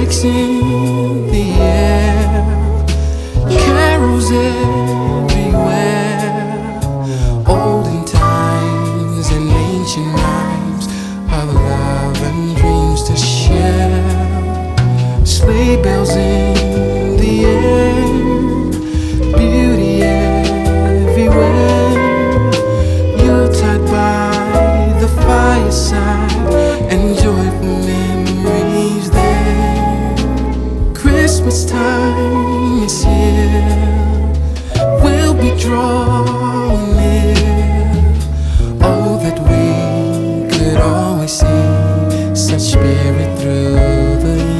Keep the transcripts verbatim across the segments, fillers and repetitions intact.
Music's in the air, carols everywhere. Olden times and ancient rhymes of love and dreams to share. Sleigh bells in the air, beauty everywhere. Yuletide by the fireside, and joyful memories there. Christmas time is here, we'll be drawing near. Oh, that we could always see such spirit through the year.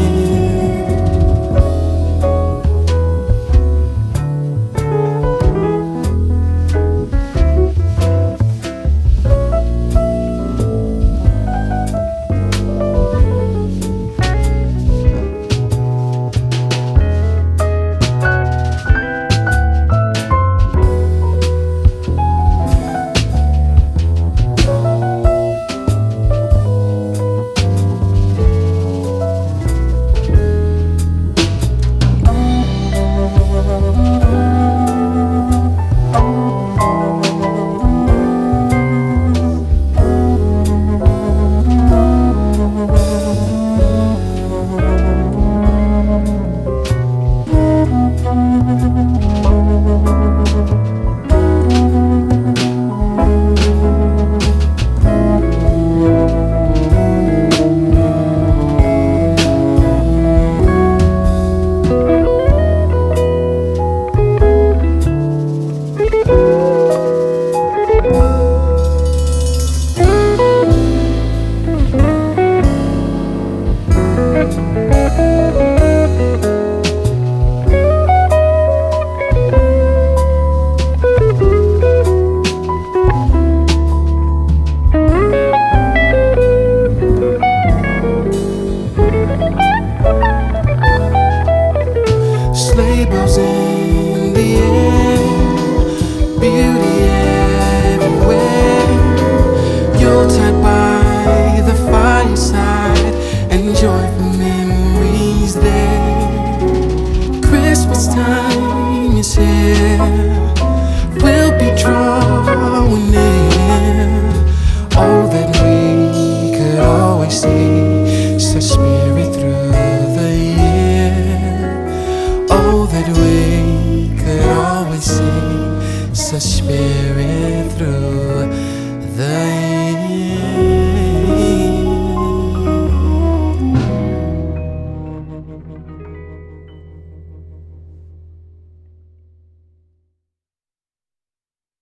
Sleigh bells in the air, beauty everywhere. Yuletide by the fireside, and joyful memories there. Christmas time is here, we'll be drawing near. Oh, that we could always see such spirit through the year. Oh, that we could always see such spirit.